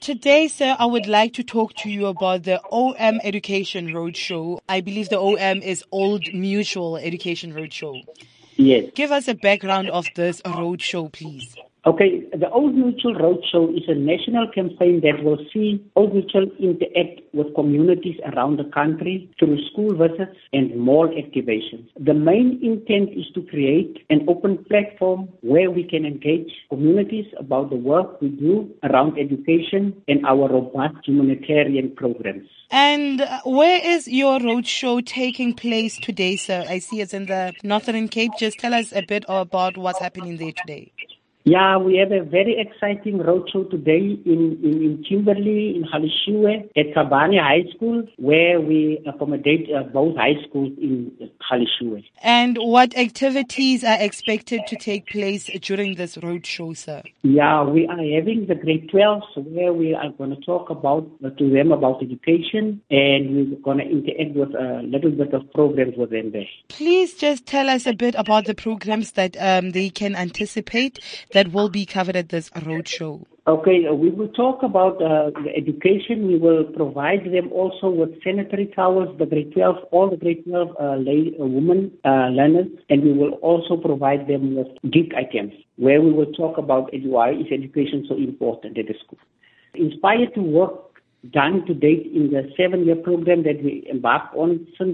Today, sir, I would like to talk to you about the OM Education Roadshow. I believe the OM is Old Mutual Education Roadshow. Yes. Give us a background of this roadshow, please. Okay, the Old Mutual Roadshow is a national campaign that will see Old Mutual interact with communities around the country through school visits and mall activations. The main intent is to create an open platform where we can engage communities about the work we do around education and our robust humanitarian programs. And where is your roadshow taking place today, sir? I see it's in the Northern Cape. Just tell us a bit about what's happening there today. Yeah, we have a very exciting roadshow today in Kimberley, in Halishiwe, at Kabane High School, where we accommodate both high schools in Halishiwe. And what activities are expected to take place during this roadshow, sir? Yeah, we are having the grade 12s where we are going to talk to them about education, and we're going to interact with a little bit of programs with them there. Please just tell us a bit about the programs that they can anticipate that will be covered at this roadshow. Okay, we will talk about the education. We will provide them also with sanitary towels, the grade 12, all the grade 12 women learners, and we will also provide them with geek items, where we will talk about why is education so important at the school. Inspired to work done to date in the 7-year program that we embarked on since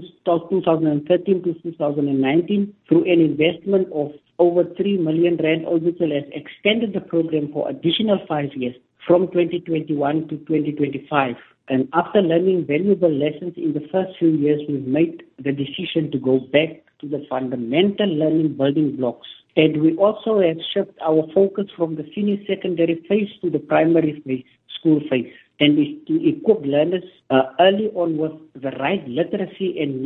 2013 to 2019 through an investment of over 3 million rand. Old Mutual has extended the program for additional 5 years from 2021 to 2025. And after learning valuable lessons in the first few years, we've made the decision to go back to the fundamental learning building blocks. And we also have shifted our focus from the senior secondary phase to the primary phase, school phase, and is to equip learners early on with the right literacy and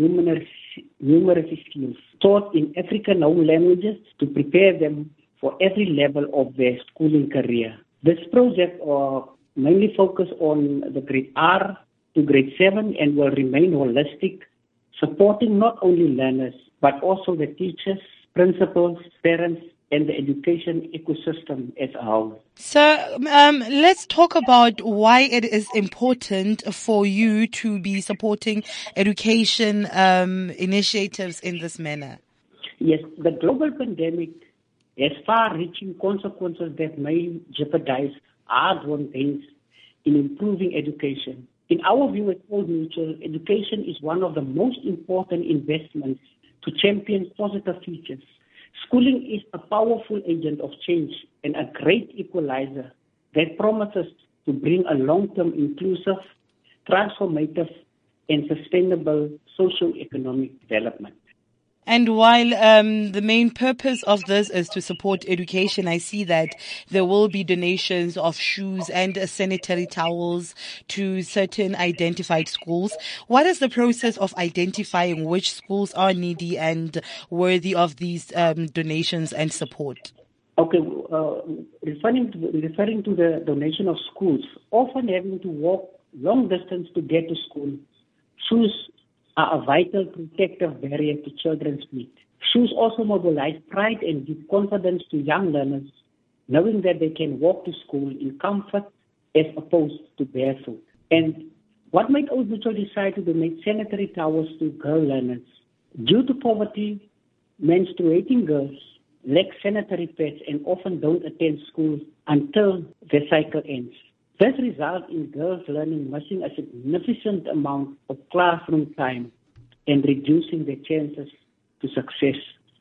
numeracy skills taught in African home languages to prepare them for every level of their schooling career. This project mainly focus on the grade R to grade 7 and will remain holistic, supporting not only learners but also the teachers, principals, parents, and the education ecosystem as a whole. So let's talk about why it is important for you to be supporting education initiatives in this manner. Yes, the global pandemic has far-reaching consequences that may jeopardize hard-won gains in improving education. In our view at Old Mutual, education is one of the most important investments to champion positive futures. Schooling is a powerful agent of change and a great equalizer that promises to bring a long-term inclusive, transformative, and sustainable socio-economic development. And while the main purpose of this is to support education, I see that there will be donations of shoes and sanitary towels to certain identified schools. What is the process of identifying which schools are needy and worthy of these donations and support? Okay, referring to the donation of schools, often having to walk long distance to get to school, shoes are a vital protective barrier to children's feet. Shoes also mobilize pride and give confidence to young learners, knowing that they can walk to school in comfort as opposed to barefoot. And what made Old Mutual decide to donate sanitary towels to girl learners? Due to poverty, menstruating girls lack sanitary pads and often don't attend school until their cycle ends. This results in girls learning missing a significant amount of classroom time and reducing their chances to success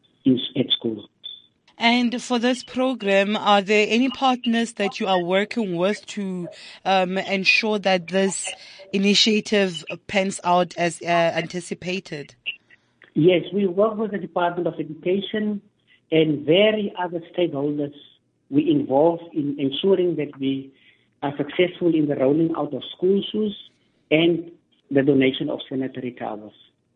at school. And for this program, are there any partners that you are working with to ensure that this initiative pans out as anticipated? Yes, we work with the Department of Education and various other stakeholders we involve in ensuring that we are successful in the rolling out of school shoes and the donation of sanitary towels.